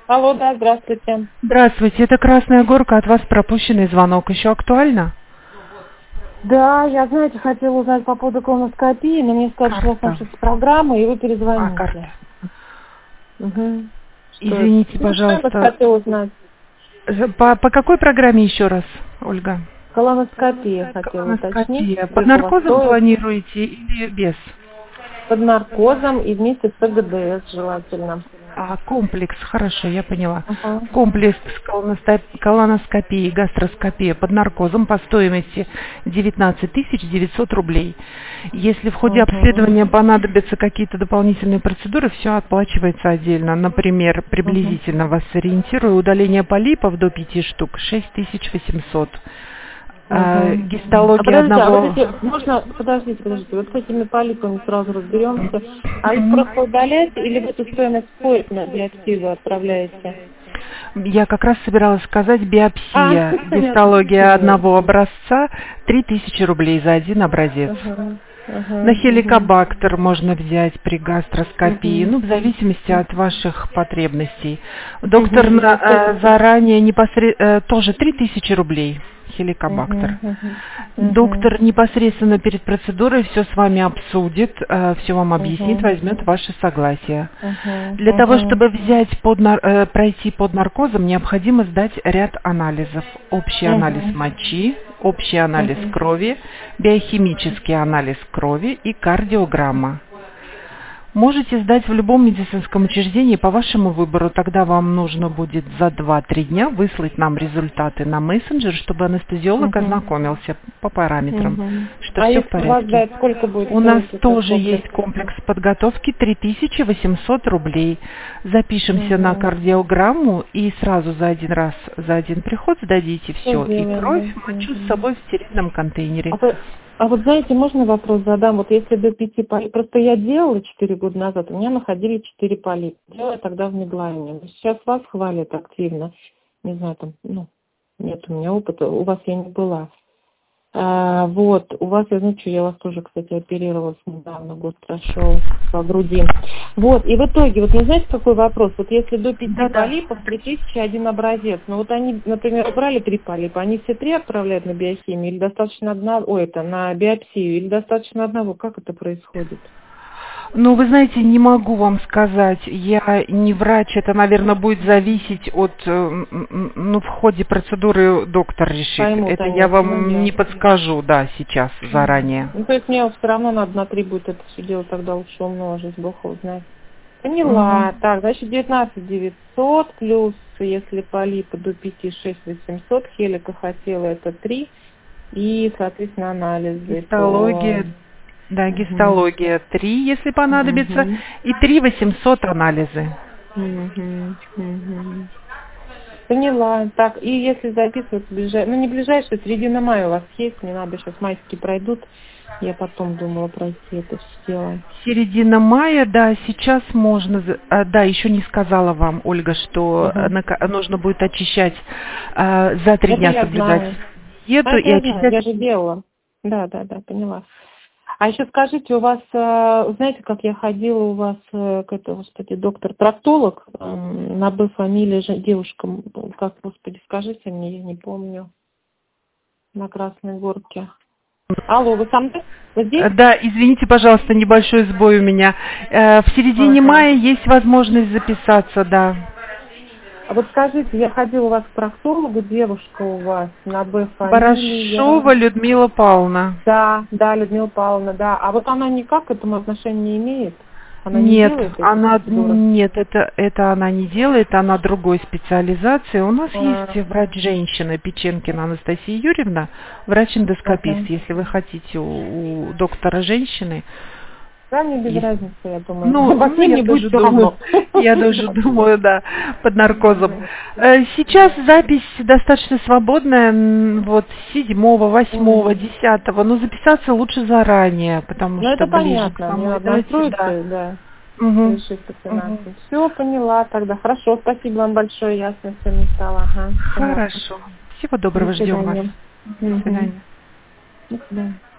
Алло, да, здравствуйте. Здравствуйте, это Красная Горка, от вас пропущенный звонок. Еще актуально? Да, я, знаете, хотела узнать по поводу колоноскопии, но мне сказали, что у вас Карта. начнется программа, и вы Карта. перезвоните. Угу. Что это? Извините, Ну, что я бы пожалуйста. хотела узнать? По какой программе еще раз, Ольга? Колоноскопия хотела уточнить. Колоноскопия. Под Сколько у вас наркозом стоит? планируете или без? Под наркозом и вместе с ПГДС желательно. Комплекс, хорошо, я поняла. Угу. Комплекс колоноскопии, гастроскопия под наркозом по стоимости 19 900 рублей. Если в ходе обследования понадобятся какие-то дополнительные процедуры, все оплачивается отдельно. Например, приблизительно вас ориентирую, удаление полипов до 5 штук 6800. Гистология одного... Подождите, вот с этими полипами сразу разберемся. А их просто удаляете или в эту стоимость входит на биопсию вы отправляете? Я как раз собиралась сказать, биопсия, Понятно. гистология одного образца 3000 рублей за один образец. На хеликобактер можно взять при гастроскопии, в зависимости от ваших потребностей. Доктор заранее тоже 3000 рублей. Хеликобактер. Доктор непосредственно перед процедурой все с вами обсудит, все вам объяснит, возьмет ваше согласие. Для того, чтобы пройти под наркозом, необходимо сдать ряд анализов. Общий анализ мочи, общий анализ крови, биохимический анализ крови и кардиограмма. Можете сдать в любом медицинском учреждении по вашему выбору. Тогда вам нужно будет за 2-3 дня выслать нам результаты на мессенджер, чтобы анестезиолог ознакомился по параметрам, что все в порядке. Сколько будет У нас тоже есть комплекс подготовки 3800 рублей. Запишемся на кардиограмму и сразу за один приход сдадите все. И кровь, мочу с собой в стерильном контейнере. А вот знаете, можно вопрос задам? Вот если до 5 полипов, просто я делала 4 года назад, у меня находили 4 полипа. Делала тогда в Медлайне. Сейчас вас хвалят активно. Не знаю, нет у меня опыта, у вас я не была. Вот, у вас, я вас тоже, кстати, оперировалась недавно, год прошел по груди. Вот, и в итоге, знаете, какой вопрос? Вот если до 5 полипов, 3001 образец, они, например, брали 3 полипа, они все 3 отправляют на биохимию, или достаточно на биопсию, или достаточно одного? Как это происходит? Вы знаете, не могу вам сказать. Я не врач, это, наверное, будет зависеть от, в ходе процедуры доктор решит. Это я вам не подскажу, сейчас, заранее. То есть мне все равно надо на 3 будет это все делать, тогда лучше умножить, Бог его знает. Поняла. Так, значит, 19 900 плюс, если полипы до 5, 6 800, хелика хотела это 3, и, соответственно, анализы. Гистология. Да, гистология 3, если понадобится, и 3 800 анализы. Поняла. Так, и если записываться не ближайшие, середина мая у вас есть, мне надо сейчас майские пройдут, я потом думала пройти это все дело. Середина мая, сейчас можно, еще не сказала вам, Ольга, что нужно будет очищать за 3 дня соблюдать диету и очищать. Я же делала. Да, поняла. А еще скажите, у вас, знаете, как я ходила у вас доктор-проктолог, на Б фамилия девушка, как, скажите мне, я не помню, на Красной Горке. Алло, вы со мной? Вы здесь? Да, извините, пожалуйста, небольшой сбой у меня. В середине мая есть возможность записаться, да. А вот скажите, я ходила у вас к проктологу, девушка у вас на Б фамилия. Барашова Людмила Павловна. Да, Людмила Павловна, да. А вот она никак к этому отношения не имеет? Она нет, не это она не делает, она другой специализации. У нас есть врач-женщина Печенкина Анастасия Юрьевна, врач-эндоскопист. Если вы хотите у доктора женщины. Да, мне без разницы, я думаю. Я даже думаю, да, под наркозом. Сейчас запись достаточно свободная, 7, 8, 10, но записаться лучше заранее, потому что это ближе к понятно, самой мне настроиться, да. Все, поняла тогда. Хорошо, спасибо вам большое, ясно, все не стало. Хорошо. Всего доброго, ждем вас. До свидания.